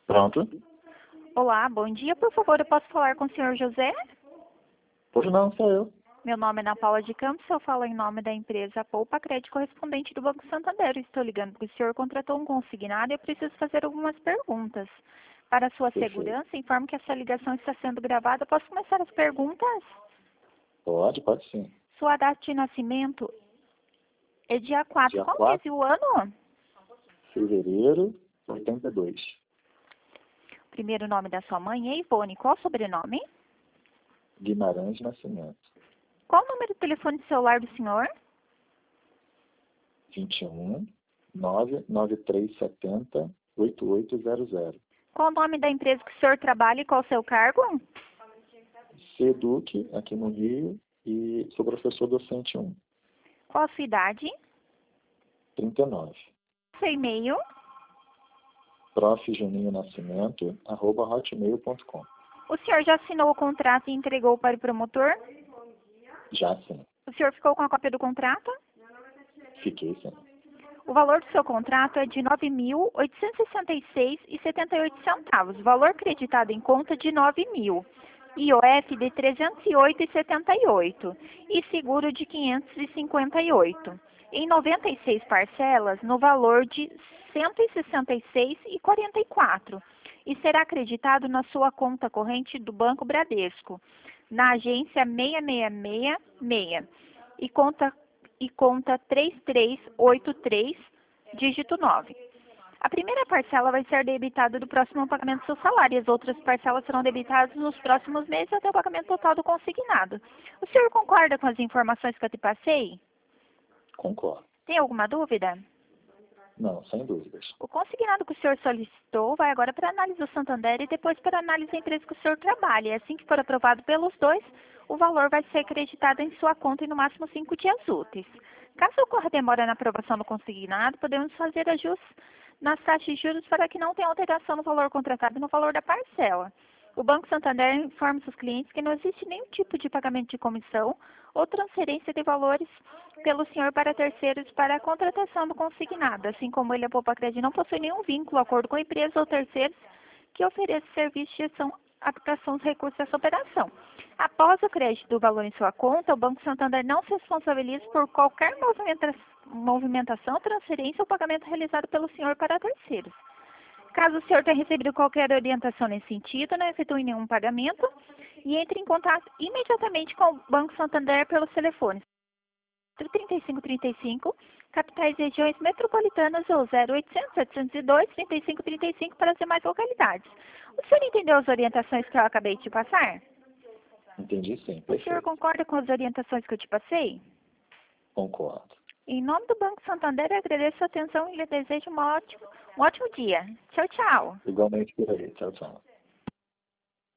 Pronto. Olá, bom dia. Por favor, eu posso falar com o senhor José? Pois não, sou eu. Meu nome é Ana Paula de Campos, eu falo em nome da empresa Poupa Crédito correspondente do Banco Santander. Eu estou ligando porque o senhor contratou um consignado e eu preciso fazer algumas perguntas. Para sua Perfeito. segurança, informo que essa ligação está sendo gravada. Posso começar as perguntas? Pode sim. Sua data de nascimento é dia 4. Dia Qual 4 mês e o ano? de fevereiro de 82. Primeiro nome da sua mãe é Ivone. Qual o sobrenome? Guimarães Nascimento. Qual o número de telefone de celular do senhor? 21 99370 8800. Qual o nome da empresa que o senhor trabalha e qual o seu cargo? Seduc, aqui no Rio, e sou professor docente 1. Qual a sua idade? 39. Seu e-mail? profjuninho.nascimento@hotmail.com. O senhor já assinou o contrato e entregou para o promotor? Já sim. O senhor ficou com a cópia do contrato? Fiquei sim. O valor do seu contrato é de R$ 9.866,78. Valor creditado em conta de R$ 9.000. IOF de R$ 308,78 e seguro de R$ 558. Em 96 parcelas no valor de R$ 166,44 e será acreditado na sua conta corrente do Banco Bradesco, na agência 6666 e conta 3383, dígito 9. A primeira parcela vai ser debitada do próximo pagamento do seu salário e as outras parcelas serão debitadas nos próximos meses até o pagamento total do consignado. O senhor concorda com as informações que eu te passei? Concordo. Tem alguma dúvida? Não, sem dúvidas. O consignado que o senhor solicitou vai agora para a análise do Santander e depois para a análise da empresa que o senhor trabalha. E assim que for aprovado pelos dois, o valor vai ser acreditado em sua conta em no máximo 5 dias úteis. Caso ocorra demora na aprovação do consignado, podemos fazer ajustes nas taxas de juros para que não tenha alteração no valor contratado e no valor da parcela. O Banco Santander informa seus clientes que não existe nenhum tipo de pagamento de comissão ou transferência de valores pelo senhor para terceiros para a contratação do consignado, assim como ele, a Poupa Crédito, não possui nenhum vínculo, acordo com empresas ou terceiros que ofereçam serviço de gestão, aplicação dos recursos dessa operação. Após o crédito do valor em sua conta, o Banco Santander não se responsabiliza por qualquer movimentação, transferência ou pagamento realizado pelo senhor para terceiros. Caso o senhor tenha recebido qualquer orientação nesse sentido, não efetue nenhum pagamento e entre em contato imediatamente com o Banco Santander pelos telefones 3535, capitais e regiões metropolitanas ou 0800 702 3535 para as demais localidades. O senhor entendeu as orientações que eu acabei de passar? Entendi sim, O senhor perfeito. concorda com as orientações que eu te passei? Concordo. Em nome do Banco Santander, eu agradeço a atenção e lhe desejo um ótimo dia. Tchau, tchau. Igualmente por aí. Tchau, tchau.